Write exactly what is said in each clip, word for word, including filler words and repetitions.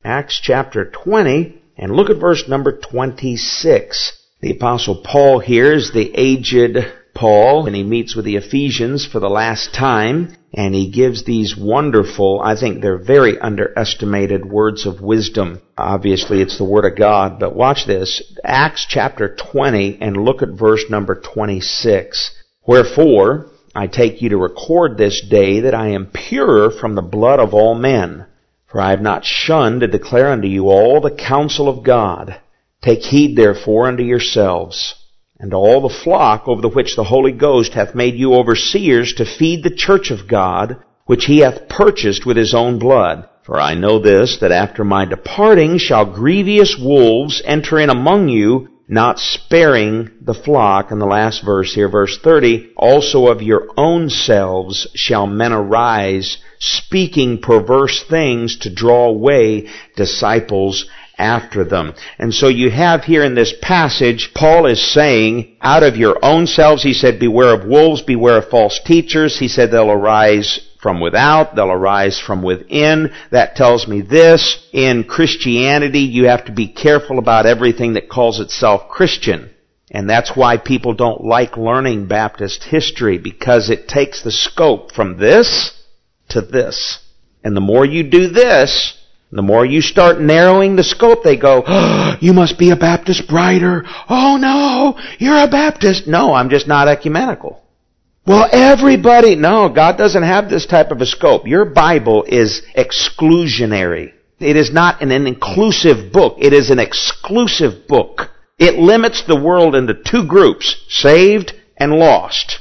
Acts chapter twenty, and look at verse number twenty-six. The Apostle Paul here is the aged Paul, and he meets with the Ephesians for the last time, and he gives these wonderful, I think they're very underestimated words of wisdom. Obviously, it's the Word of God, but watch this. Acts chapter twenty, and look at verse number twenty-six. Wherefore, I take you to record this day that I am pure from the blood of all men. For I have not shunned to declare unto you all the counsel of God. Take heed therefore unto yourselves, and to all the flock over the which the Holy Ghost hath made you overseers to feed the church of God, which he hath purchased with his own blood. For I know this, that after my departing shall grievous wolves enter in among you, not sparing the flock. And the last verse here, verse thirty, also of your own selves shall men arise, speaking perverse things to draw away disciples after them. And so you have here in this passage, Paul is saying, out of your own selves, he said, beware of wolves, beware of false teachers. He said they'll arise from without, they'll arise from within. That tells me this. In Christianity, you have to be careful about everything that calls itself Christian. And that's why people don't like learning Baptist history, because it takes the scope from this to this. And the more you do this, the more you start narrowing the scope, they go, oh, you must be a Baptist brighter. Oh no, you're a Baptist. No, I'm just not ecumenical. Well, everybody, no, God doesn't have this type of a scope. Your Bible is exclusionary. It is not an inclusive book. It is an exclusive book. It limits the world into two groups, saved and lost.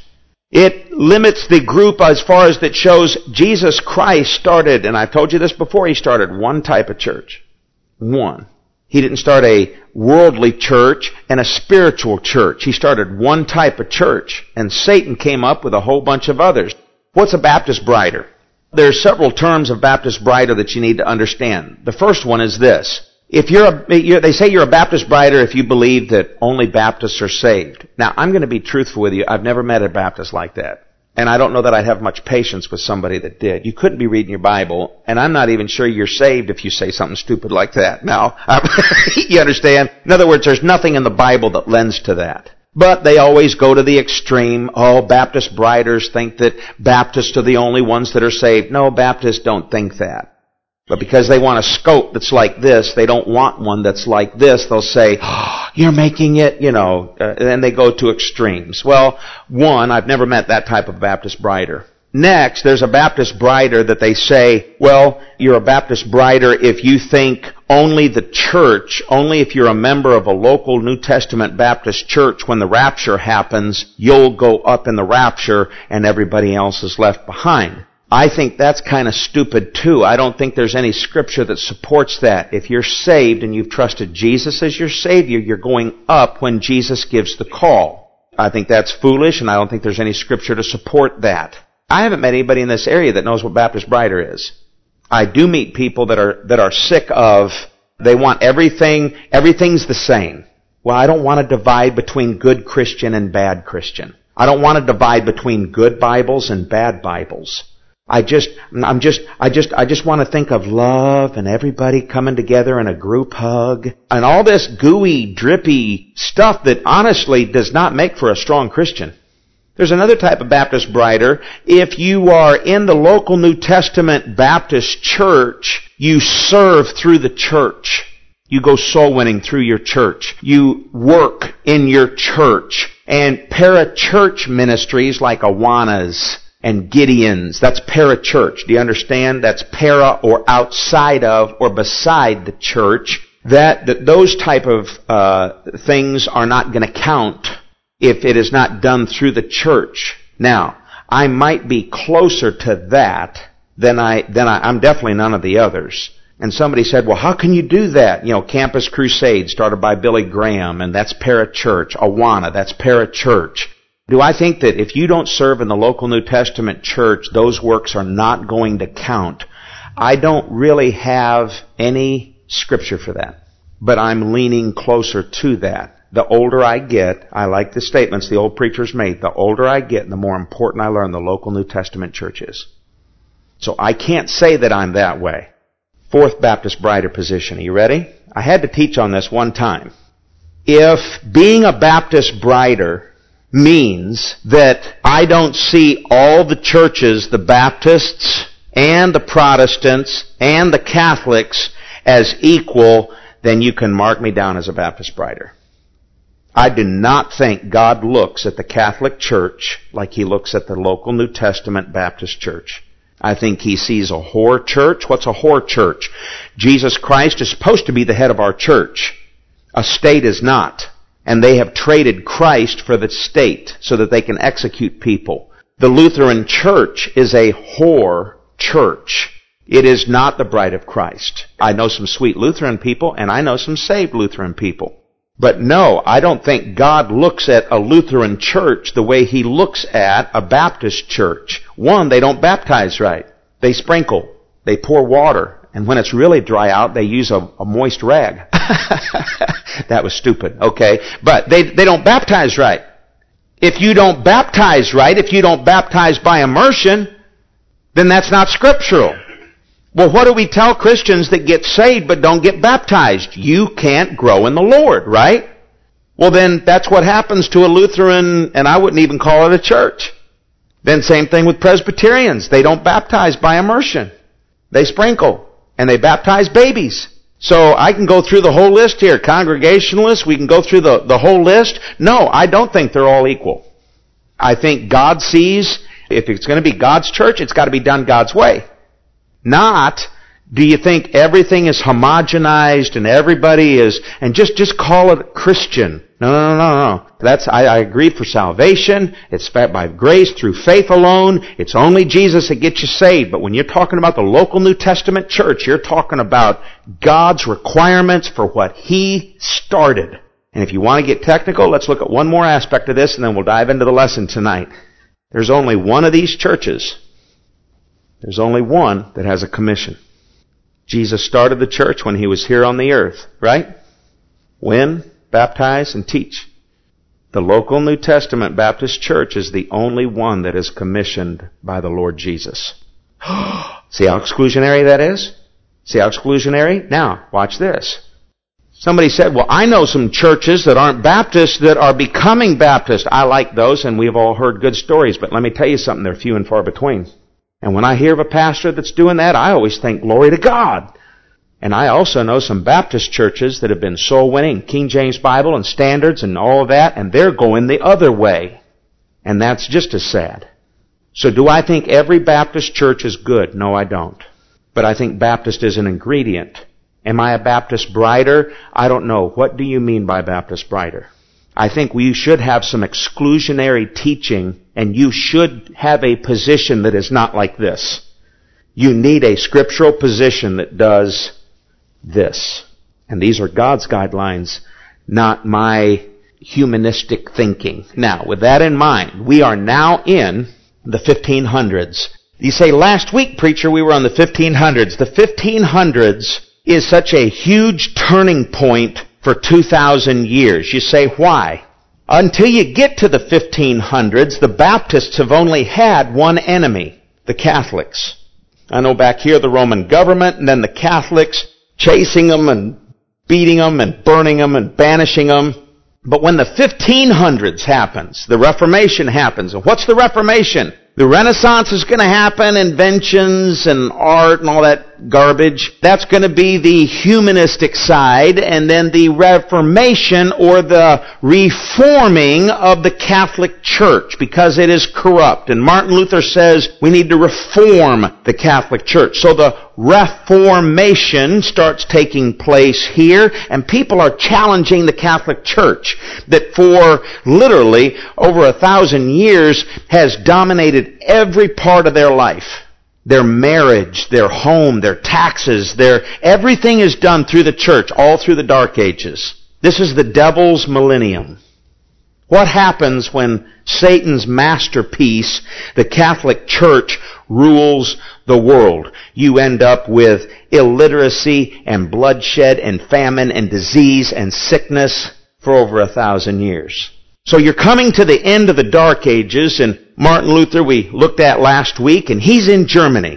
It limits the group as far as that shows Jesus Christ started, and I've told you this before, he started one type of church. One. He didn't start a worldly church and a spiritual church. He started one type of church, and Satan came up with a whole bunch of others. What's a Baptist brighter? There are several terms of Baptist brighter that you need to understand. The first one is this. If you're a, you're, they say you're a Baptist brighter if you believe that only Baptists are saved. Now, I'm going to be truthful with you. I've never met a Baptist like that. And I don't know that I'd have much patience with somebody that did. You couldn't be reading your Bible, and I'm not even sure you're saved if you say something stupid like that. Now, you understand? In other words, there's nothing in the Bible that lends to that. But they always go to the extreme. Oh, Baptist briders think that Baptists are the only ones that are saved. No, Baptists don't think that. But because they want a scope that's like this, they don't want one that's like this. They'll say, oh, you're making it, you know, uh, and then they go to extremes. Well, one, I've never met that type of Baptist brighter. Next, there's a Baptist brighter that they say, well, you're a Baptist brighter if you think only the church, only if you're a member of a local New Testament Baptist church, when the rapture happens, you'll go up in the rapture and everybody else is left behind. I think that's kind of stupid too. I don't think there's any scripture that supports that. If you're saved and you've trusted Jesus as your Savior, you're going up when Jesus gives the call. I think that's foolish, and I don't think there's any scripture to support that. I haven't met anybody in this area that knows what Baptist brighter is. I do meet people that are that are sick of, they want everything, everything's the same. Well, I don't want to divide between good Christian and bad Christian. I don't want to divide between good Bibles and bad Bibles. I just, I'm just, I just, I just want to think of love and everybody coming together in a group hug and all this gooey, drippy stuff that honestly does not make for a strong Christian. There's another type of Baptist brighter. If you are in the local New Testament Baptist church, you serve through the church. You go soul winning through your church. You work in your church. And para-church ministries like Awanas and Gideons, that's para-church. Do you understand? That's para or outside of or beside the church. That, that those type of uh, things are not going to count if it is not done through the church. Now, I might be closer to that than I, than I, I'm definitely none of the others. And somebody said, well, how can you do that? You know, Campus Crusade started by Billy Graham, and that's para-church. Awana, that's para-church. Do I think that if you don't serve in the local New Testament church, those works are not going to count? I don't really have any scripture for that, but I'm leaning closer to that. The older I get, I like the statements the old preachers made, the older I get, the more important I learn the local New Testament church is. So I can't say that I'm that way. Fourth Baptist Brider position. Are you ready? I had to teach on this one time. If being a Baptist Brider means that I don't see all the churches, the Baptists and the Protestants and the Catholics, as equal, then you can mark me down as a Baptist Brider. I do not think God looks at the Catholic Church like He looks at the local New Testament Baptist church. I think He sees a whore church. What's a whore church? Jesus Christ is supposed to be the head of our church. A state is not. And they have traded Christ for the state so that they can execute people. The Lutheran Church is a whore church. It is not the bride of Christ. I know some sweet Lutheran people, and I know some saved Lutheran people. But no, I don't think God looks at a Lutheran church the way He looks at a Baptist church. One, they don't baptize right. They sprinkle. They pour water. And when it's really dry out, they use a, a moist rag. That was stupid, okay? But they, they don't baptize right. If you don't baptize right, if you don't baptize by immersion, then that's not scriptural. Well, what do we tell Christians that get saved but don't get baptized? You can't grow in the Lord, right? Well, then that's what happens to a Lutheran, and I wouldn't even call it a church. Then same thing with Presbyterians. They don't baptize by immersion. They sprinkle, and they baptize babies. So I can go through the whole list here. Congregationalists, we can go through the, the whole list. No, I don't think they're all equal. I think God sees, if it's going to be God's church, it's got to be done God's way. Not, do you think everything is homogenized and everybody is, and just, just call it Christian. No, no, no, no, no. That's, I, I agree for salvation. It's by grace through faith alone. It's only Jesus that gets you saved. But when you're talking about the local New Testament church, you're talking about God's requirements for what He started. And if you want to get technical, let's look at one more aspect of this and then we'll dive into the lesson tonight. There's only one of these churches. There's only one that has a commission. Jesus started the church when He was here on the earth, right? When? Baptize and teach. The local New Testament Baptist church is the only one that is commissioned by the Lord Jesus. See how exclusionary that is? See how exclusionary? Now, watch this. Somebody said, well, I know some churches that aren't Baptist that are becoming Baptist. I like those, and we've all heard good stories, but let me tell you something, they're few and far between. And when I hear of a pastor that's doing that, I always think, glory to God. And I also know some Baptist churches that have been soul winning, King James Bible and standards and all of that, and they're going the other way. And that's just as sad. So do I think every Baptist church is good? No, I don't. But I think Baptist is an ingredient. Am I a Baptist Brider? I don't know. What do you mean by Baptist Brider? I think we should have some exclusionary teaching, and you should have a position that is not like this. You need a scriptural position that does this. And these are God's guidelines, not my humanistic thinking. Now, with that in mind, we are now in the fifteen hundreds. You say, last week, preacher, we were on the fifteen hundreds. The fifteen hundreds is such a huge turning point for two thousand years. You say, why? Until you get to the fifteen hundreds, the Baptists have only had one enemy, the Catholics. I know back here the Roman government, and then the Catholics chasing them and beating them and burning them and banishing them. But when the fifteen hundreds happens, the Reformation happens. And what's the Reformation? The Renaissance is going to happen, inventions and art and all that garbage. That's going to be the humanistic side, and then the Reformation or the reforming of the Catholic Church because it is corrupt. And Martin Luther says we need to reform the Catholic Church. So the Reformation starts taking place here, and people are challenging the Catholic Church that for literally over a thousand years has dominated every part of their life. Their marriage, their home, their taxes, their everything is done through the church, all through the Dark Ages. This is the devil's millennium. What happens when Satan's masterpiece, the Catholic Church, rules the world? You end up with illiteracy and bloodshed and famine and disease and sickness for over a thousand years. So you're coming to the end of the Dark Ages, and Martin Luther we looked at last week, and he's in Germany.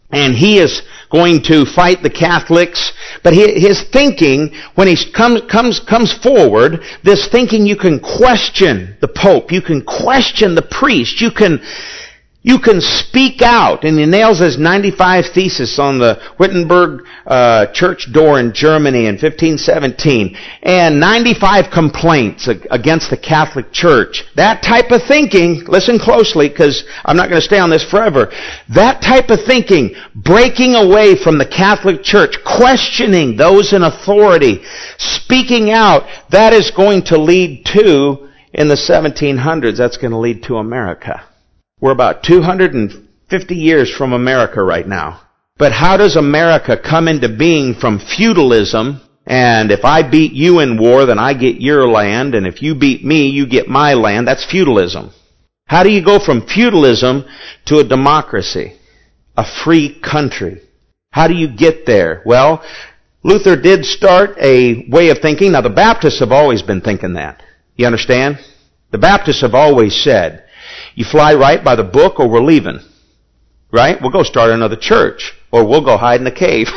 and he is going to fight the Catholics. But his thinking, when he comes comes comes forward, this thinking, you can question the Pope, you can question the priest, you can you can speak out. And he nails his ninety-five thesis on the Wittenberg uh, church door in Germany in fifteen seventeen, and ninety-five complaints against the Catholic Church. That type of thinking, listen closely because I'm not going to stay on this forever. That type of thinking, breaking away from the Catholic Church, questioning those in authority, speaking out, that is going to lead to, in the seventeen hundreds, that's going to lead to America. We're about two hundred fifty years from America right now. But how does America come into being from feudalism, and if I beat you in war, then I get your land, and if you beat me, you get my land? That's feudalism. How do you go from feudalism to a democracy, a free country? How do you get there? Well, Luther did start a way of thinking. Now, the Baptists have always been thinking that. You understand? The Baptists have always said, you fly right by the book or we're leaving. Right? We'll go start another church. Or we'll go hide in a cave.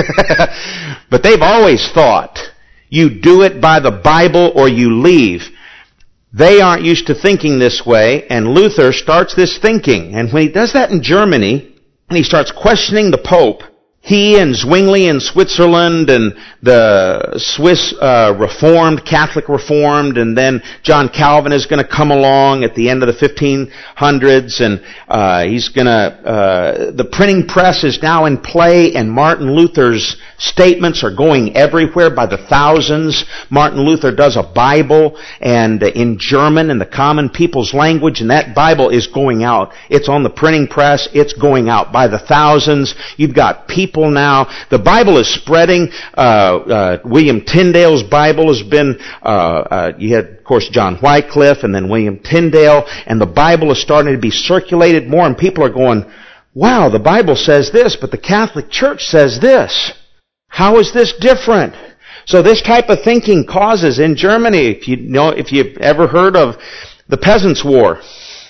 But they've always thought, you do it by the Bible or you leave. They aren't used to thinking this way, and Luther starts this thinking. And when he does that in Germany, and he starts questioning the Pope, he and Zwingli in Switzerland and the Swiss uh, Reformed, Catholic Reformed, and then John Calvin is going to come along at the end of the fifteen hundreds, and uh, he's going to, uh, the printing press is now in play, and Martin Luther's statements are going everywhere by the thousands. Martin Luther does a Bible, and uh, in German, in the common people's language, and that Bible is going out. It's on the printing press, it's going out by the thousands. You've got people now. The Bible is spreading. Uh, uh, William Tyndale's Bible has been, uh, uh, you had, of course, John Wycliffe and then William Tyndale, and the Bible is starting to be circulated more, and people are going, wow, the Bible says this, but the Catholic Church says this. How is this different? So this type of thinking causes in Germany, if you know, if you've ever heard of the Peasants' War,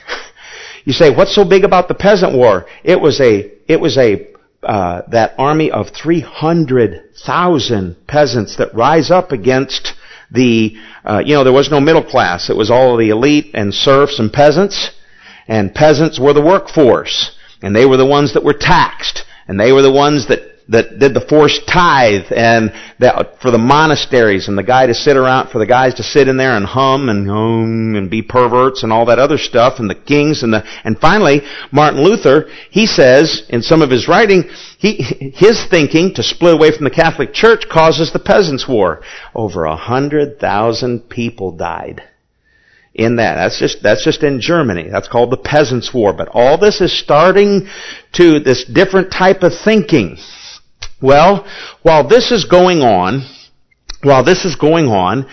you say, what's so big about the Peasant War? It was a, it was a, Uh, that army of three hundred thousand peasants that rise up against the, uh, you know, there was no middle class. It was all the elite and serfs and peasants. And peasants were the workforce. And they were the ones that were taxed. And they were the ones that that did the forced tithe, and that for the monasteries, and the guy to sit around, for the guys to sit in there and hum and hum and be perverts and all that other stuff, and the kings and the, and finally, Martin Luther, he says in some of his writing, he, his thinking to split away from the Catholic Church causes the Peasants' War. Over a hundred thousand people died in that. That's just, that's just in Germany. That's called the Peasants' War. But all this is starting to this different type of thinking. Well, while this is going on, while this is going on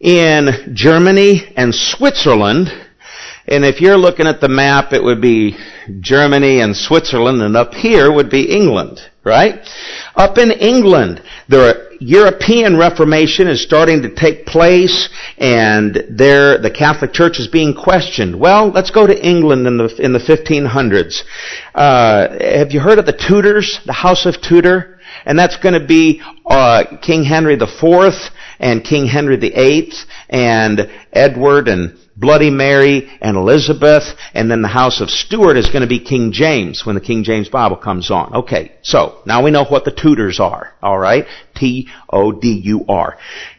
in Germany and Switzerland, and if you're looking at the map, it would be Germany and Switzerland, and up here would be England, right? Up in England, the European Reformation is starting to take place, and there the Catholic Church is being questioned. Well, let's go to England in the in the fifteen hundreds. Uh, have you heard of the Tudors, the House of Tudor? And that's going to be uh, King Henry the Fourth and King Henry the Eighth and Edward and Bloody Mary and Elizabeth, and then the House of Stuart is going to be King James when the King James Bible comes on. Okay, so now we know what the Tudors are, all right? T O D U R.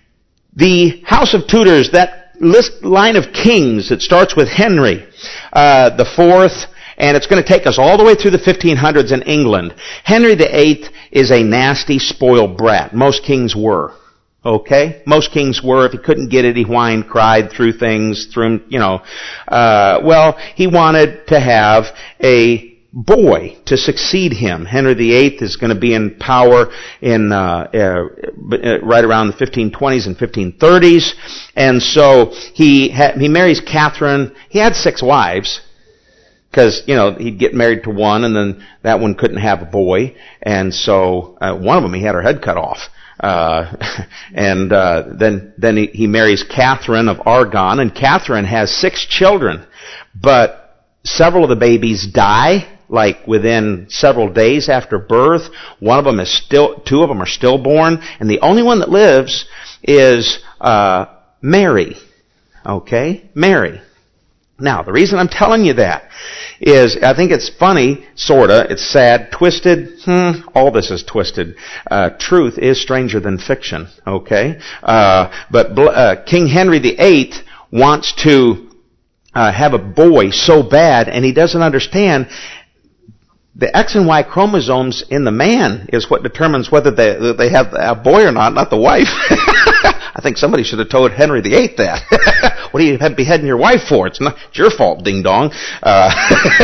The House of Tudors, that list line of kings that starts with Henry uh, the Fourth, and it's going to take us all the way through the fifteen hundreds in England. Henry the Eighth is a nasty, spoiled brat. Most kings were. Okay? Most kings were. If he couldn't get it, he whined, cried, threw things, threw, you know. Uh, well, he wanted to have a boy to succeed him. Henry the Eighth is going to be in power in uh, uh, right around the fifteen twenties and fifteen thirties. And so he ha- he marries Catherine. He had six wives. Because, you know, he'd get married to one, and then that one couldn't have a boy. And so, uh, one of them, he had her head cut off. Uh, and, uh, then, then he, he marries Catherine of Aragon, and Catherine has six children. But several of the babies die, like within several days after birth. One of them is still, two of them are stillborn, and the only one that lives is uh Mary. Okay? Mary. Now, the reason I'm telling you that is, I think it's funny, sorta, it's sad, twisted, hmm, all this is twisted. Uh, truth is stranger than fiction, okay? Uh, but uh, King Henry the Eighth wants to uh, have a boy so bad, and he doesn't understand the X and Y chromosomes in the man is what determines whether they, they have a boy or not, not the wife. I think somebody should have told Henry the Eighth that. What are you beheading your wife for? It's not it's your fault, ding dong. Uh,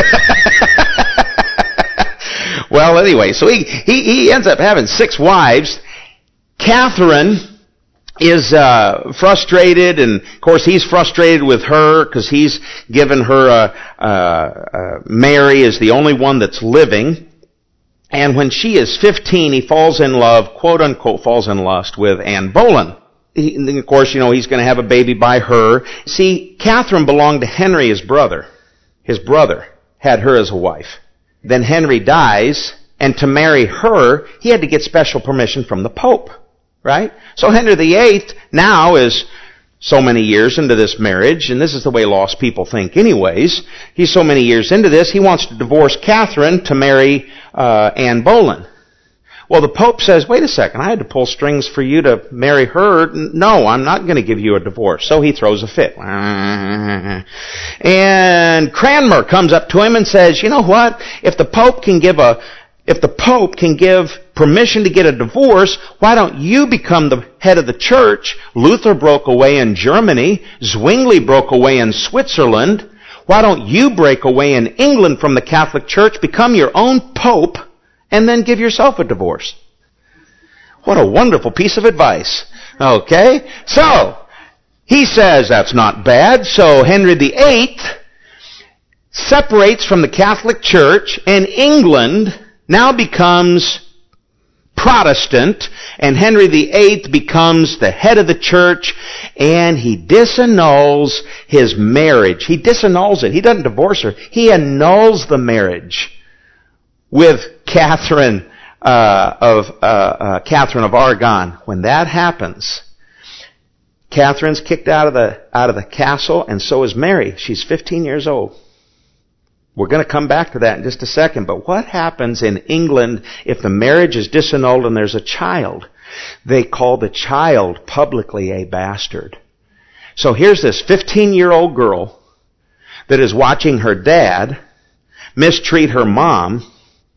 well, anyway, so he, he, he ends up having six wives. Catherine is uh frustrated, and of course he's frustrated with her because he's given her uh, uh, uh Mary is the only one that's living. And when she is fifteen, he falls in love, quote unquote, falls in lust with Anne Boleyn. He, and of course, you know, he's going to have a baby by her. See, Catherine belonged to Henry, his brother. His brother had her as a wife. Then Henry dies, and to marry her, he had to get special permission from the Pope. Right? So Henry the Eighth now is so many years into this marriage, and this is the way lost people think anyways. He's so many years into this, he wants to divorce Catherine to marry uh, Anne Boleyn. Well, the Pope says, wait a second, I had to pull strings for you to marry her. No, I'm not going to give you a divorce. So he throws a fit. And Cranmer comes up to him and says, you know what? If the Pope can give a If the Pope can give permission to get a divorce, why don't you become the head of the church? Luther broke away in Germany. Zwingli broke away in Switzerland. Why don't you break away in England from the Catholic Church, become your own Pope, and then give yourself a divorce? What a wonderful piece of advice. Okay? So, he says that's not bad. So Henry the Eighth separates from the Catholic Church, and England now becomes Protestant, and Henry the Eighth becomes the head of the church, and he disannuls his marriage. He disannuls it. He doesn't divorce her. He annuls the marriage with Catherine uh, of uh, uh, Catherine of Aragon. When that happens, Catherine's kicked out of the out of the castle, and so is Mary. She's fifteen years old. We're going to come back to that in just a second. But what happens in England if the marriage is disannulled and there's a child? They call the child publicly a bastard. So here's this fifteen-year-old girl that is watching her dad mistreat her mom,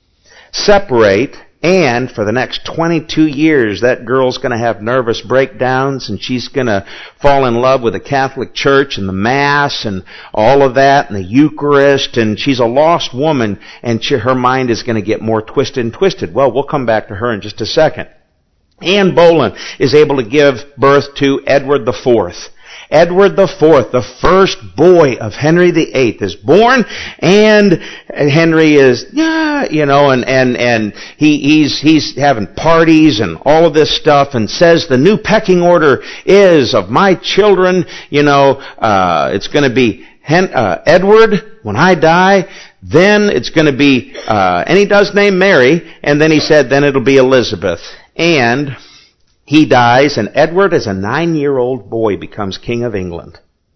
separate, and for the next twenty-two years, that girl's going to have nervous breakdowns, and she's going to fall in love with the Catholic Church and the Mass and all of that and the Eucharist, and she's a lost woman, and she, her mind is going to get more twisted and twisted. Well, we'll come back to her in just a second. Anne Boleyn is able to give birth to Edward the Fourth. Edward the Fourth, the first boy of Henry the Eighth, is born, and Henry is, yeah, you know, and, and, and he, he's, he's having parties and all of this stuff, and says the new pecking order is of my children, you know, uh, it's gonna be Hen, uh, Edward when I die, then it's gonna be, uh, and he does name Mary, and then he said, then it'll be Elizabeth. And he dies, and Edward, as a nine-year-old boy, becomes King of England.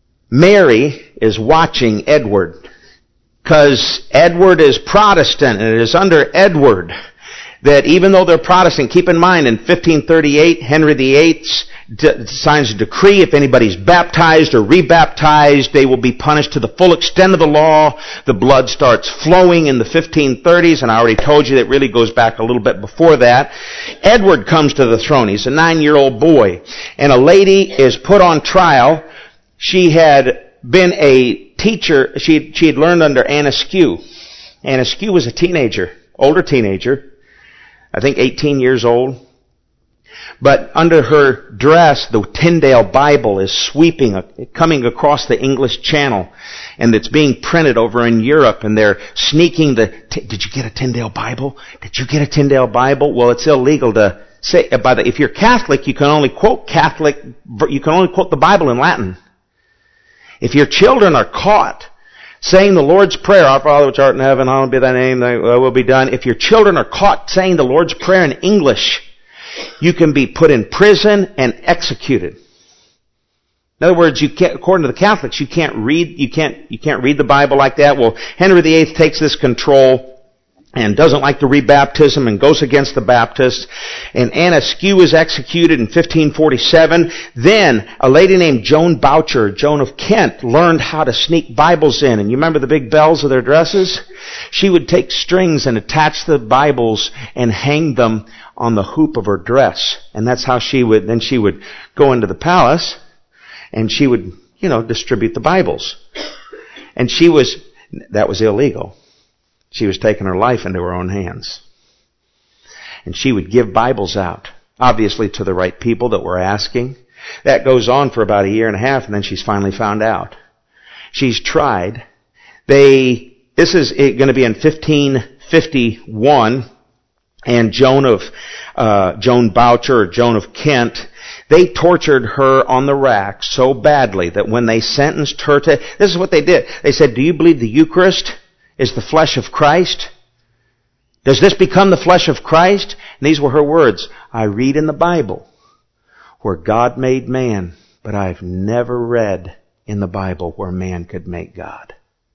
Mary is watching Edward, because Edward is Protestant, and it is under Edward that even though they're Protestant, keep in mind, in fifteen thirty-eight, Henry the Eighth d- signs a decree, if anybody's baptized or rebaptized, they will be punished to the full extent of the law. The blood starts flowing in the fifteen thirties, and I already told you that really goes back a little bit before that. Edward comes to the throne. He's a nine-year-old boy, and a lady is put on trial. She had been a teacher. She she had learned under Anne Askew. Anne Askew was a teenager, older teenager, I think eighteen years old. But under her dress, the Tyndale Bible is sweeping, coming across the English Channel, and it's being printed over in Europe, and they're sneaking the, did you get a Tyndale Bible? Did you get a Tyndale Bible? Well, it's illegal to say, by the, if you're Catholic, you can only quote Catholic, you can only quote the Bible in Latin. If your children are caught saying the Lord's Prayer, Our Father which art in heaven, hallowed be thy name, thy will be done. If your children are caught saying the Lord's Prayer in English, you can be put in prison and executed. In other words, you can't, according to the Catholics, you can't read, you can't, you can't read the Bible like that. Well, Henry the Eighth takes this control and doesn't like to read baptism and goes against the Baptists. And Anna Skew is executed in fifteen forty-seven. Then a lady named Joan Boucher, Joan of Kent, learned how to sneak Bibles in. And you remember the big bells of their dresses? She would take strings and attach the Bibles and hang them on the hoop of her dress. And that's how she would, then she would go into the palace and she would, you know, distribute the Bibles. And she was, that was illegal. She was taking her life into her own hands. And she would give Bibles out, obviously to the right people that were asking. That goes on for about a year and a half, and then she's finally found out. She's tried. They, this is going to be in fifteen fifty-one, and Joan of, uh, Joan Boucher, or Joan of Kent, they tortured her on the rack so badly that when they sentenced her to, this is what they did. They said, do you believe the Eucharist is the flesh of Christ? Does this become the flesh of Christ? And these were her words. I read in the Bible where God made man, but I've never read in the Bible where man could make God.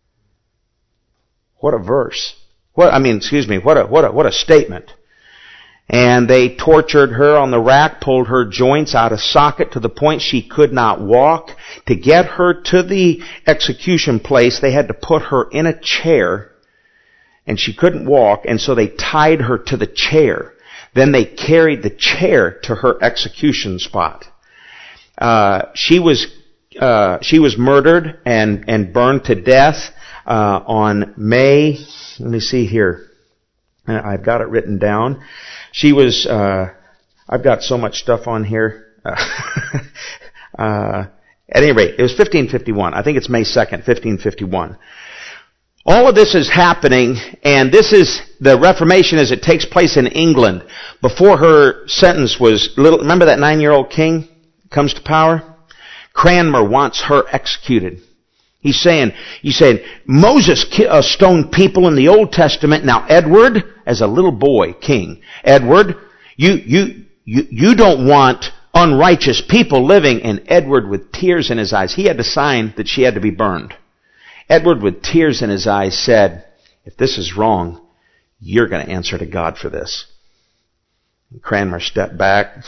What a verse. What, I mean, excuse me, what a, what a, what a statement. And they tortured her on the rack, pulled her joints out of socket to the point she could not walk. To get her to the execution place, they had to put her in a chair, and she couldn't walk, and so they tied her to the chair. Then they carried the chair to her execution spot. Uh, she was, uh, she was murdered and, and burned to death, uh, on May, let me see here. I've got it written down. She was, uh, I've got so much stuff on here. Uh, uh, at any rate, it was fifteen fifty-one. I think it's May second, fifteen fifty-one. All of this is happening, and this is the Reformation as it takes place in England. Before her sentence was, little, remember that nine-year-old king comes to power? Cranmer wants her executed. He's saying, he's saying, Moses uh, stoned people in the Old Testament. Now Edward, as a little boy king, Edward, you, you, you, you don't want unrighteous people living. And Edward, with tears in his eyes, he had to sign that she had to be burned. Edward, with tears in his eyes, said, if this is wrong, you're going to answer to God for this. And Cranmer stepped back.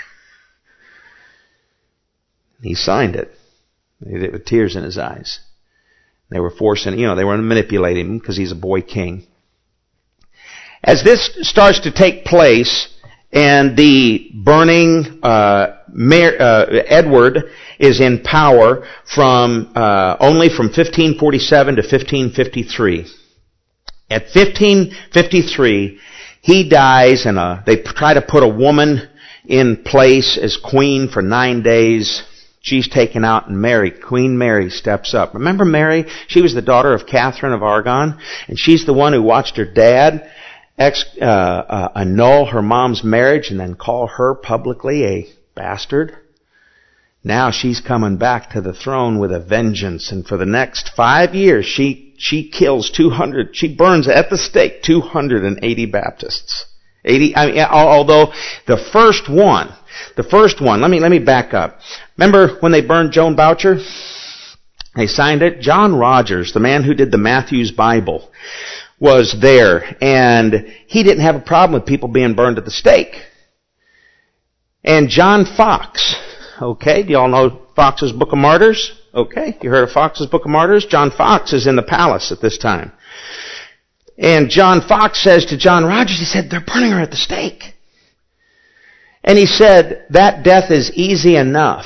He signed it. He did it with tears in his eyes. They were forcing, you know, they were manipulating him because he's a boy king. As this starts to take place, and the burning, uh, Mayor, uh, Edward is in power from, uh, only from fifteen forty-seven to fifteen fifty-three. At fifteen fifty-three, he dies, and uh, they try to put a woman in place as queen for nine days. She's taken out, and Mary, Queen Mary, steps up. Remember Mary? She was the daughter of Catherine of Aragon, and she's the one who watched her dad ex, uh, uh, annul her mom's marriage and then call her publicly a bastard. Now she's coming back to the throne with a vengeance, and for the next five years, she she kills two hundred. She burns at the stake two hundred eighty Baptists. Eighty. I mean, although the first one. The first one, let me, let me back up. Remember when they burned Joan Boucher? They signed it. John Rogers, the man who did the Matthew's Bible, was there, and he didn't have a problem with people being burned at the stake. And John Fox, okay, do y'all know Fox's Book of Martyrs? Okay, you heard of Fox's Book of Martyrs? John Fox is in the palace at this time. And John Fox says to John Rogers, he said, they're burning her at the stake. And he said, that death is easy enough.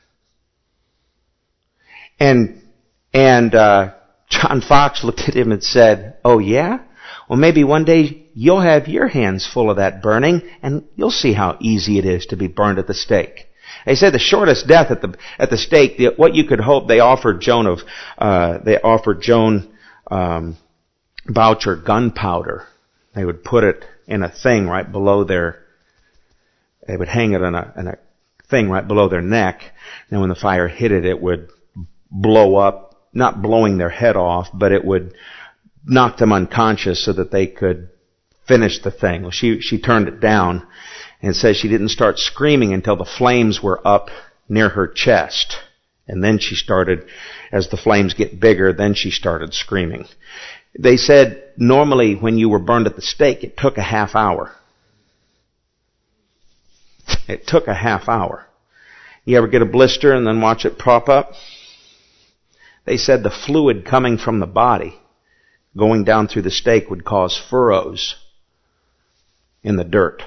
And, and, uh, John Fox looked at him and said, oh yeah? Well, maybe one day you'll have your hands full of that burning, and you'll see how easy it is to be burned at the stake. They said the shortest death at the, at the stake, the, what you could hope, they offered Joan of, uh, they offered Joan, um, Boucher gunpowder. They would put it in a thing right below their, they would hang it on a, on a thing right below their neck. And when the fire hit it, it would blow up not blowing their head off, but it would knock them unconscious so that they could finish the thing. Well, she, she turned it down and says she didn't start screaming until the flames were up near her chest. And then she started, as the flames get bigger, then she started screaming. They said normally when you were burned at the stake, it took a half hour. It took a half hour. You ever get a blister and then watch it prop up? They said the fluid coming from the body going down through the stake would cause furrows in the dirt.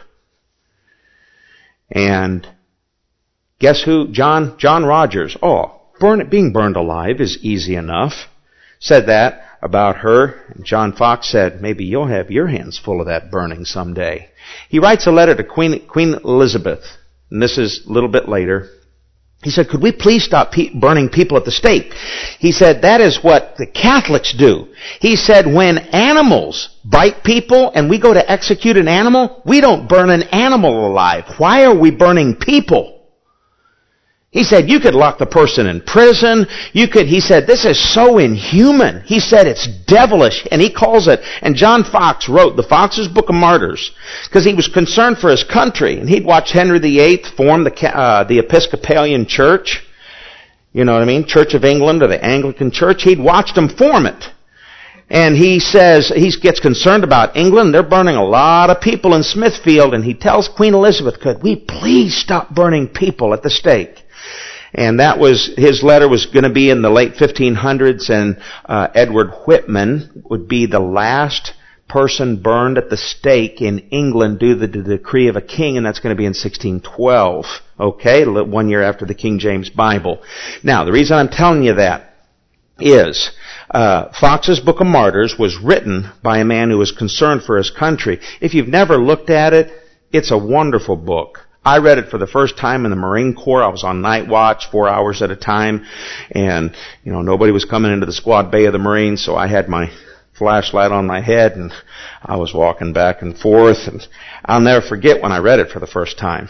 And guess who? John, John Rogers. Oh, burn, being burned alive is easy enough. Said that about her. And John Fox said, maybe you'll have your hands full of that burning someday. He writes a letter to Queen, Queen Elizabeth. And this is a little bit later. He said, could we please stop pe- burning people at the stake? He said, that is what the Catholics do. He said, when animals bite people and we go to execute an animal, we don't burn an animal alive. Why are we burning people? He said, you could lock the person in prison. You could, he said, this is so inhuman. He said, it's devilish. And he calls it, and John Fox wrote the Fox's Book of Martyrs because he was concerned for his country. And he'd watched Henry the Eighth form the, uh, the Episcopalian Church. You know what I mean? Church of England or the Anglican Church. He'd watched them form it. And he says, he gets concerned about England. They're burning a lot of people in Smithfield. And he tells Queen Elizabeth, could we please stop burning people at the stake? And that was, his letter was going to be in the late fifteen hundreds, and uh, Edward Whitman would be the last person burned at the stake in England due to the decree of a king, and that's going to be in sixteen twelve, okay, one year after the King James Bible. Now, the reason I'm telling you that is uh, Fox's Book of Martyrs was written by a man who was concerned for his country. If you've never looked at it, it's a wonderful book. I read it for the first time in the Marine Corps. I was on night watch, four hours at a time, and, you know, nobody was coming into the squad bay of the Marines, so I had my flashlight on my head, and I was walking back and forth, and I'll never forget when I read it for the first time.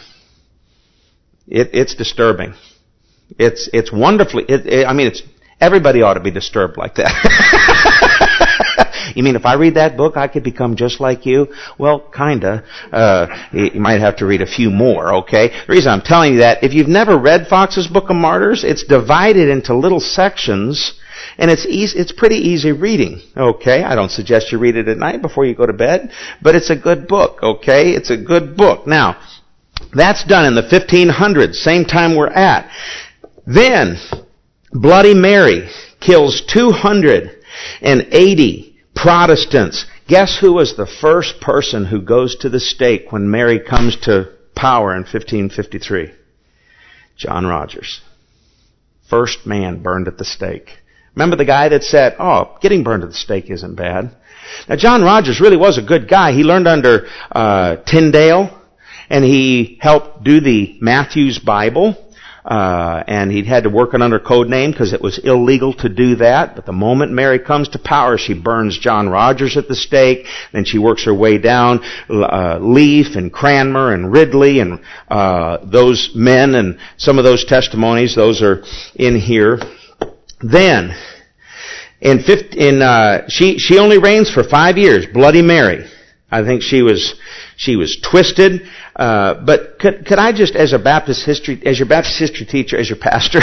It, it's disturbing. It's, it's wonderfully, it, it, I mean, it's, everybody ought to be disturbed like that. You mean if I read that book, I could become just like you? Well, kinda. Uh, you might have to read a few more, okay? The reason I'm telling you that, if you've never read Fox's Book of Martyrs, it's divided into little sections, and it's easy, it's pretty easy reading, okay? I don't suggest you read it at night before you go to bed, but it's a good book, okay? It's a good book. Now, that's done in the fifteen hundreds, same time we're at. Then, Bloody Mary kills two hundred eighty Protestants. Guess who was the first person who goes to the stake when Mary comes to power in fifteen fifty-three? John Rogers. First man burned at the stake. Remember the guy that said, oh, getting burned at the stake isn't bad. Now, John Rogers really was a good guy. He learned under uh, Tyndale, and he helped do the Matthew's Bible. Uh, and he'd had to work it under code name because it was illegal to do that. But the moment Mary comes to power, she burns John Rogers at the stake. Then she works her way down, uh, Leaf and Cranmer and Ridley and, uh, those men and some of those testimonies, those are in here. Then, in fifty, in, uh, she, she only reigns for five years, Bloody Mary. I think she was, she was twisted. Uh, but could, could I just, as a Baptist history, as your Baptist history teacher, as your pastor,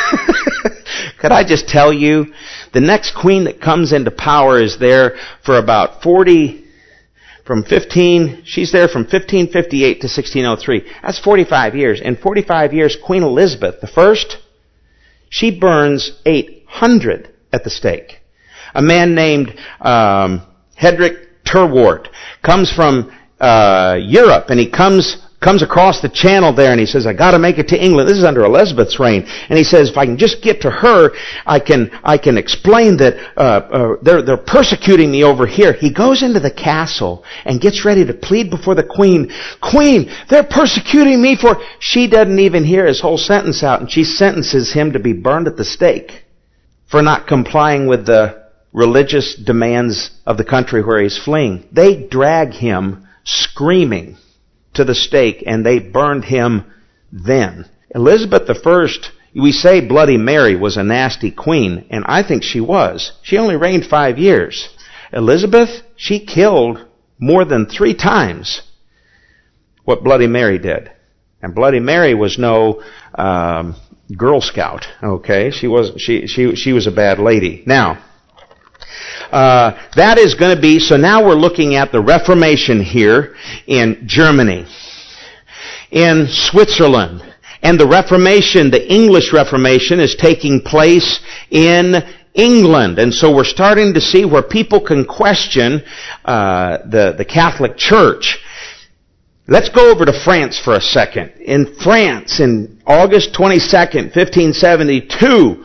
could I just tell you, the next queen that comes into power is there for about forty, from fifteen, she's there from fifteen fifty-eight to sixteen oh three. That's forty-five years. In forty-five years, Queen Elizabeth the First, she burns eight hundred at the stake. A man named um, Hedrick Terwart comes from Uh, Europe, and he comes comes across the channel there, and he says, I got to make it to England. This is under Elizabeth's reign, and he says, if I can just get to her, I can I can explain that uh, uh, they're they're persecuting me over here. He goes into the castle and gets ready to plead before the queen. Queen, they're persecuting me for. She doesn't even hear his whole sentence out, and she sentences him to be burned at the stake for not complying with the religious demands of the country where he's fleeing. They drag him screaming to the stake, and they burned him then. Elizabeth the First We say Bloody Mary was a nasty queen, and I think she was. She only reigned five years. Elizabeth, she killed more than three times what Bloody Mary did. And Bloody Mary was no um, Girl Scout, okay? She was she she she was a bad lady. Now, uh, that is going to be, so now we're looking at the Reformation here in Germany, in Switzerland. And the Reformation, the English Reformation, is taking place in England. And so we're starting to see where people can question uh, the, the Catholic Church. Let's go over to France for a second. In France, in August twenty-second, fifteen seventy-two,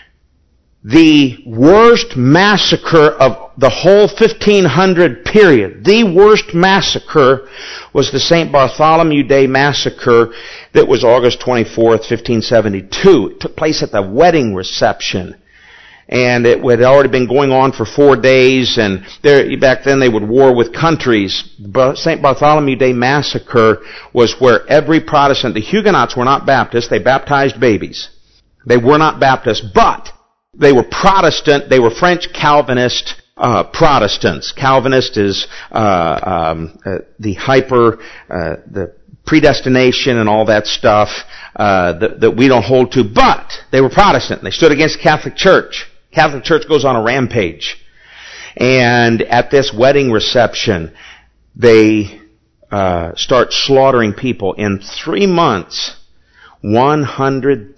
the worst massacre of the whole fifteen hundred period, the worst massacre was the Saint Bartholomew Day massacre that was August twenty-fourth, fifteen seventy-two. It took place at the wedding reception. And it had already been going on for four days, and there, back then they would war with countries. Saint Bartholomew Day massacre was where every Protestant, the Huguenots were not Baptists, they baptized babies. They were not Baptists, but they were Protestant, they were French Calvinist uh, Protestants. Calvinist is uh, um, uh, the hyper, uh, the predestination and all that stuff uh, that, that we don't hold to, but they were Protestant. They stood against the Catholic Church. Catholic Church goes on a rampage. And at this wedding reception, they uh, start slaughtering people. In three months, one hundred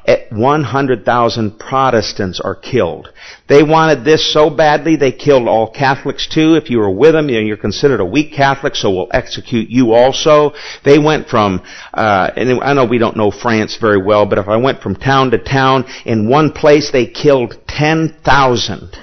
thousand Protestants are killed. They wanted this so badly, they killed all Catholics too. If you were with them, you're considered a weak Catholic, so we'll execute you also. They went from, uh, and I know we don't know France very well, but if I went from town to town, in one place they killed ten thousand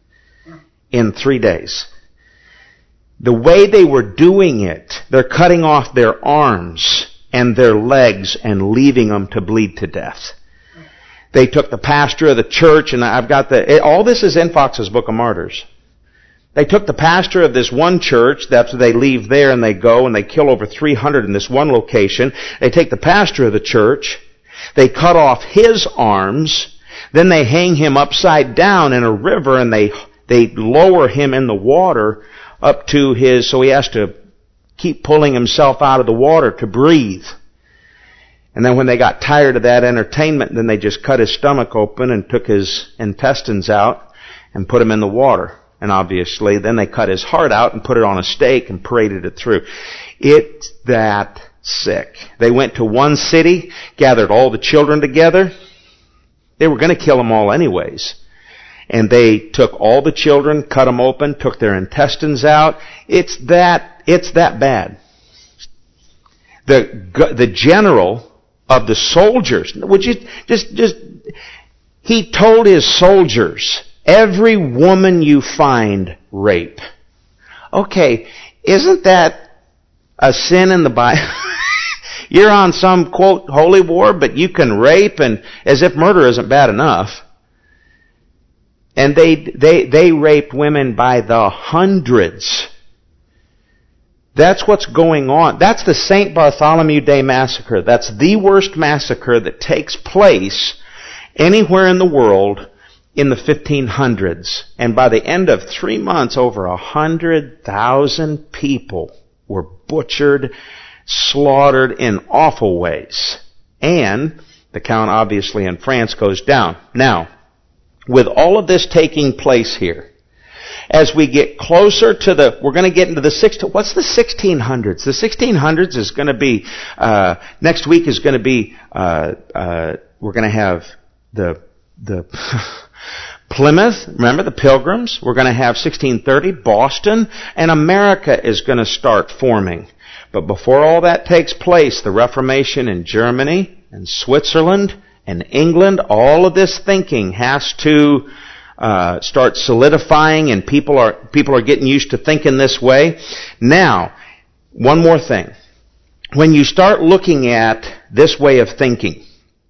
in three days. The way they were doing it, they're cutting off their arms and their legs and leaving them to bleed to death. They took the pastor of the church, and I've got the, all this is in Fox's Book of Martyrs. They took the pastor of this one church, that's they leave there and they go and they kill over three hundred in this one location. They take the pastor of the church, they cut off his arms, then they hang him upside down in a river and they, they lower him in the water up to his, so he has to keep pulling himself out of the water to breathe. And then when they got tired of that entertainment, then they just cut his stomach open and took his intestines out and put him in the water. And obviously, then they cut his heart out and put it on a stake and paraded it through. It's that sick. They went to one city, gathered all the children together. They were going to kill them all anyways. And they took all the children, cut them open, took their intestines out. It's that, it's that bad. The, the general of the soldiers, would you just, just, he told his soldiers, every woman you find, rape. Okay, isn't that a sin in the Bible? You're on some, quote, holy war, but you can rape, and as if murder isn't bad enough. And they, they, they raped women by the hundreds. That's what's going on. That's the Saint Bartholomew Day massacre. That's the worst massacre that takes place anywhere in the world in the fifteen hundreds. And by the end of three months, over a hundred thousand people were butchered, slaughtered in awful ways. And the count obviously in France goes down. Now, with all of this taking place here, as we get closer to the, we're going to get into the six, what's the sixteen hundreds? The sixteen hundreds is going to be, uh, next week is going to be, uh, uh, we're going to have the, the, Plymouth, remember the Pilgrims? We're going to have sixteen thirty, Boston, and America is going to start forming. But before all that takes place, the Reformation in Germany and Switzerland and England, all of this thinking has to uh, start solidifying, and people are people are getting used to thinking this way. Now, one more thing. When you start looking at this way of thinking,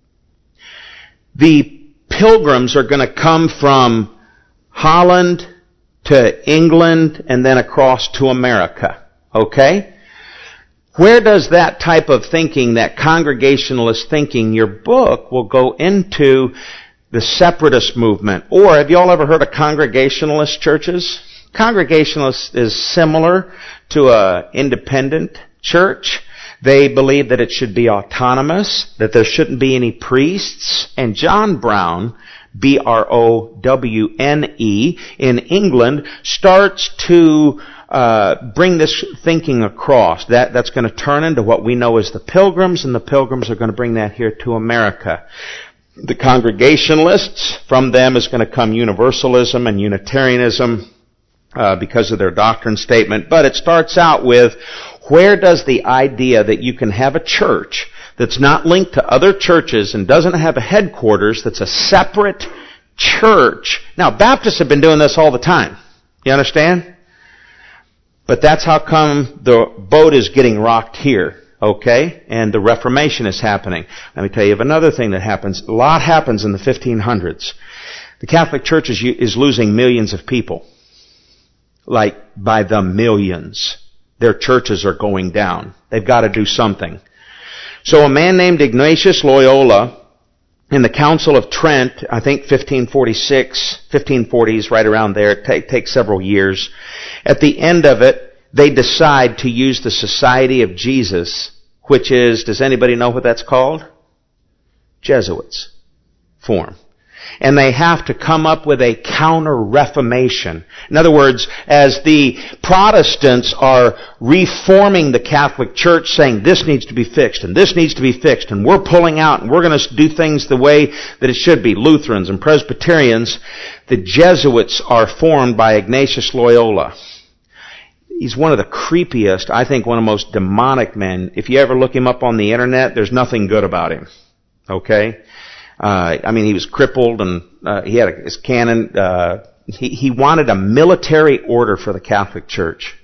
the Pilgrims are going to come from Holland to England and then across to America. Okay? Where does that type of thinking, that congregationalist thinking, your book will go into the separatist movement? Or have you all ever heard of congregationalist churches? Congregationalist is similar to a independent church. They believe that it should be autonomous, that there shouldn't be any priests. And John Brown, B R O W N E, in England, starts to uh, bring this thinking across. That, that's going to turn into what we know as the Pilgrims, and the Pilgrims are going to bring that here to America. The Congregationalists, from them is going to come Universalism and Unitarianism uh, because of their doctrine statement. But it starts out with, where does the idea that you can have a church that's not linked to other churches and doesn't have a headquarters, that's a separate church? Now, Baptists have been doing this all the time. You understand? But that's how come the boat is getting rocked here, okay? And the Reformation is happening. Let me tell you of another thing that happens. A lot happens in the fifteen hundreds. The Catholic Church is, is losing millions of people. Like, by the millions. Their churches are going down. They've got to do something. So a man named Ignatius Loyola, in the Council of Trent, I think fifteen forty-six, fifteen forties, right around there, it take, takes several years. At the end of it, they decide to use the Society of Jesus, which is, does anybody know what that's called? Jesuits form. And they have to come up with a counter-reformation. In other words, as the Protestants are reforming the Catholic Church, saying this needs to be fixed, and this needs to be fixed, and we're pulling out, and we're going to do things the way that it should be, Lutherans and Presbyterians, the Jesuits are formed by Ignatius Loyola. He's one of the creepiest, I think one of the most demonic men. If you ever look him up on the internet, there's nothing good about him. Okay? Uh, I mean, he was crippled, and uh, he had a, his cannon. Uh, he, he wanted a military order for the Catholic Church.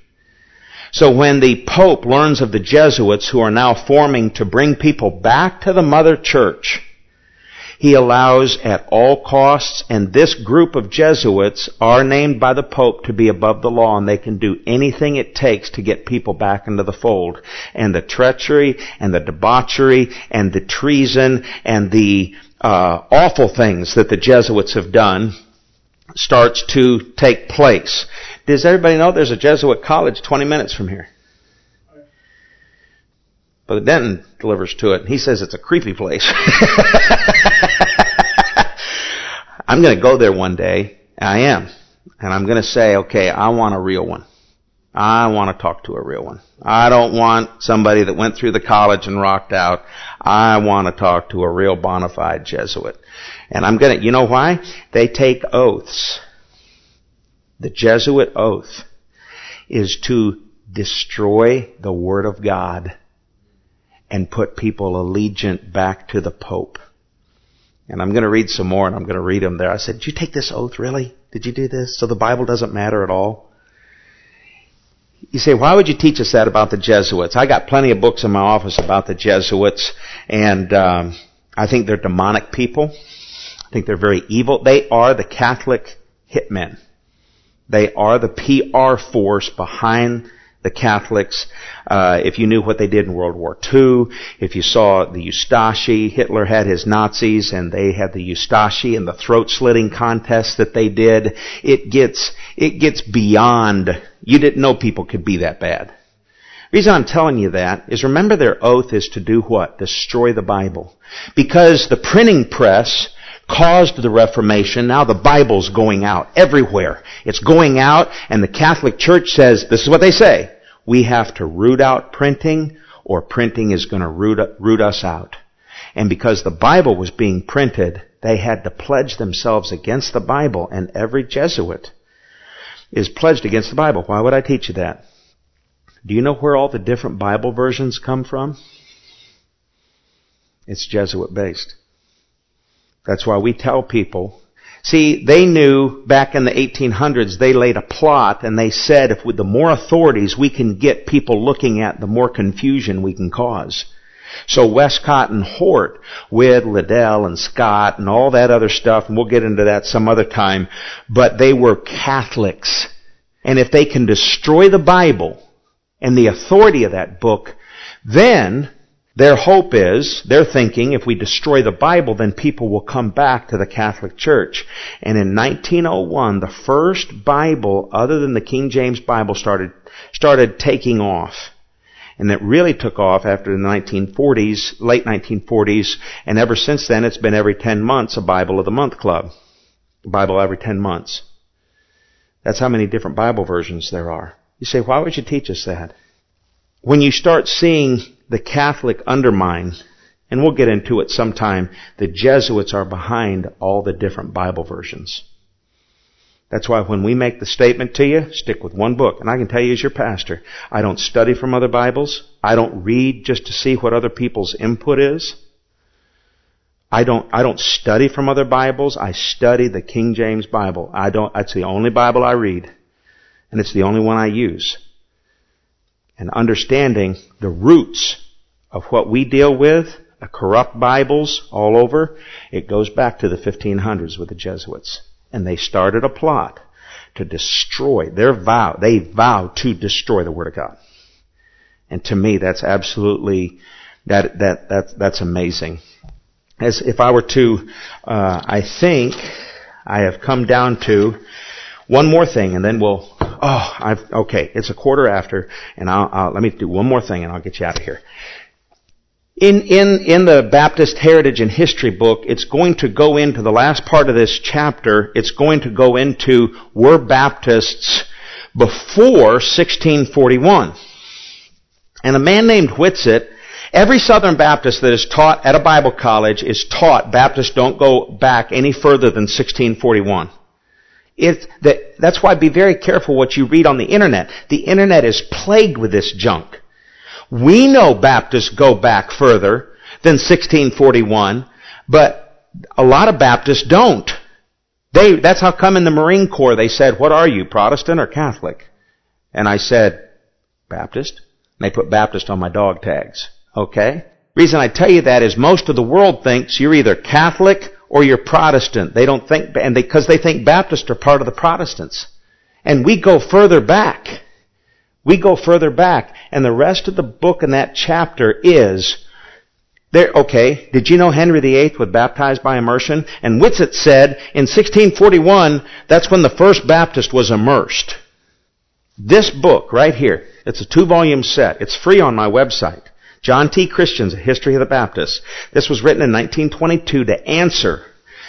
So when the Pope learns of the Jesuits who are now forming to bring people back to the Mother Church, he allows at all costs, and this group of Jesuits are named by the Pope to be above the law, and they can do anything it takes to get people back into the fold. And the treachery, and the debauchery, and the treason, and the uh, awful things that the Jesuits have done starts to take place. Does everybody know there's a Jesuit college twenty minutes from here? Brother Denton delivers to it. He says it's a creepy place. I'm going to go there one day. I am. And I'm going to say, okay, I want a real one. I want to talk to a real one. I don't want somebody that went through the college and rocked out. I want to talk to a real bona fide Jesuit. And I'm going to, you know why? They take oaths. The Jesuit oath is to destroy the Word of God and put people allegiant back to the Pope. And I'm going to read some more, and I'm going to read them there. I said, did you take this oath, really? Did you do this? So the Bible doesn't matter at all? You say, why would you teach us that about the Jesuits? I got plenty of books in my office about the Jesuits, and um, I think they're demonic people. I think they're very evil. They are the Catholic hitmen. They are the P R force behind the Catholics. Uh, if you knew what they did in World War Two, if you saw the Ustashi, Hitler had his Nazis, and they had the Ustashi and the throat-slitting contests that they did, it gets, it gets beyond, you didn't know people could be that bad. The reason I'm telling you that is, remember, their oath is to do what? Destroy the Bible. Because the printing press caused the Reformation. Now the Bible's going out everywhere. It's going out, and the Catholic Church says, this is what they say, we have to root out printing, or printing is going to root, root us out. And because the Bible was being printed, they had to pledge themselves against the Bible, and every Jesuit is pledged against the Bible. Why would I teach you that? Do you know where all the different Bible versions come from? It's Jesuit-based. That's why we tell people, see, they knew back in the eighteen hundreds, they laid a plot, and they said, if with the more authorities we can get people looking at, the more confusion we can cause. So Westcott and Hort, with Liddell and Scott and all that other stuff, and we'll get into that some other time, but they were Catholics. And if they can destroy the Bible and the authority of that book, Then, their hope is, they're thinking, if we destroy the Bible, then people will come back to the Catholic Church. And in nineteen oh one, the first Bible, other than the King James Bible, started, started taking off. And it really took off after the nineteen forties, late nineteen forties, and ever since then it's been every ten months a Bible of the Month Club. Bible every ten months. That's how many different Bible versions there are. You say, why would you teach us that? When you start seeing the Catholic undermine, and we'll get into it sometime, the Jesuits are behind all the different Bible versions. That's why when we make the statement to you, stick with one book. And I can tell you as your pastor, I don't study from other Bibles. I don't read just to see what other people's input is. I don't, I don't study from other Bibles. I study the King James Bible. I don't, that's the only Bible I read. And it's the only one I use. And understanding the roots of what we deal with, the corrupt Bibles all over, it goes back to the fifteen hundreds with the Jesuits. And they started a plot to destroy their vow. They vowed to destroy the Word of God. And to me, that's absolutely, that, that, that, that's amazing. As if I were to, uh, I think I have come down to one more thing and then we'll, oh, I've, okay, it's a quarter after and I'll, I'll, let me do one more thing and I'll get you out of here. In, in, in the Baptist Heritage and History book, it's going to go into the last part of this chapter, it's going to go into were Baptists before sixteen forty-one. And a man named Whitsitt, every Southern Baptist that is taught at a Bible college is taught Baptists don't go back any further than sixteen forty-one. It, that, that's why be very careful what you read on the internet. The internet is plagued with this junk. We know Baptists go back further than sixteen forty-one, but a lot of Baptists don't. They, that's how come in the Marine Corps they said, what are you, Protestant or Catholic? And I said, Baptist. And they put Baptist on my dog tags. Okay? Reason I tell you that is most of the world thinks you're either Catholic or you're Protestant. They don't think, and they, because they think Baptists are part of the Protestants. And we go further back. We go further back, and the rest of the book in that chapter is, there, okay, did you know Henry the Eighth was baptized by immersion? And Whitsitt said, in sixteen forty-one, that's when the first Baptist was immersed. This book right here, it's a two-volume set. It's free on my website. John T. Christian's A History of the Baptists. This was written in nineteen twenty-two to answer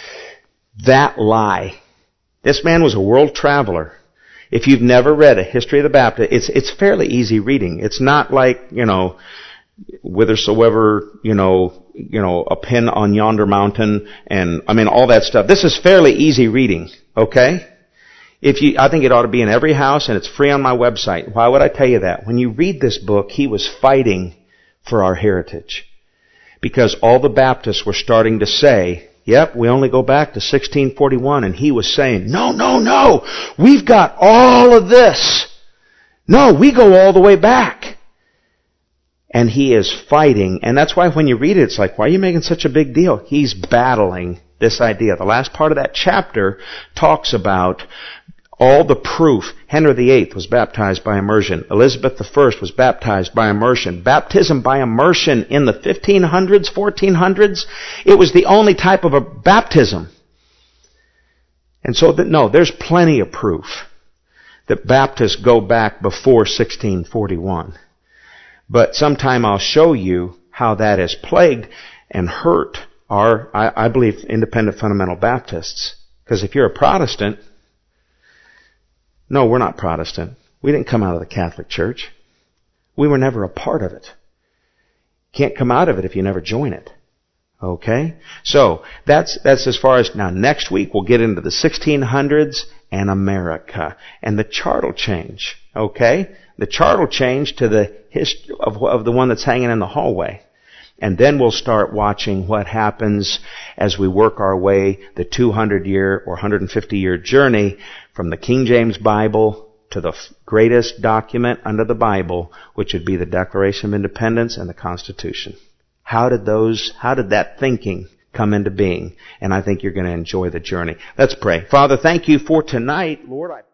that lie. This man was a world traveler. If you've never read A History of the Baptists, it's, it's fairly easy reading. It's not like, you know, whithersoever, you know, you know, a pin on yonder mountain and, I mean, all that stuff. This is fairly easy reading, okay? If you, I think it ought to be in every house and it's free on my website. Why would I tell you that? When you read this book, he was fighting for our heritage. Because all the Baptists were starting to say, yep, we only go back to sixteen forty-one. And he was saying, no, no, no. We've got all of this. No, we go all the way back. And he is fighting. And that's why when you read it, it's like, why are you making such a big deal? He's battling this idea. The last part of that chapter talks about all the proof. Henry the Eighth was baptized by immersion. Elizabeth the First was baptized by immersion. Baptism by immersion in the fifteen hundreds, fourteen hundreds, it was the only type of a baptism. And so, that, no, there's plenty of proof that Baptists go back before sixteen forty-one. But sometime I'll show you how that has plagued and hurt our, I, I believe, independent fundamental Baptists. Because if you're a Protestant, no, we're not Protestant. We didn't come out of the Catholic Church. We were never a part of it. Can't come out of it if you never join it. Okay? So, that's, that's as far as, now next week we'll get into the sixteen hundreds and America. And the chart will change. Okay? The chart will change to the history of, of the one that's hanging in the hallway. And then we'll start watching what happens as we work our way the two hundred year or one hundred fifty year journey from the King James Bible to the greatest document under the Bible, which would be the Declaration of Independence and the Constitution. How did those, how did that thinking come into being? And I think you're going to enjoy the journey. Let's pray. Father, thank you for tonight. Lord, I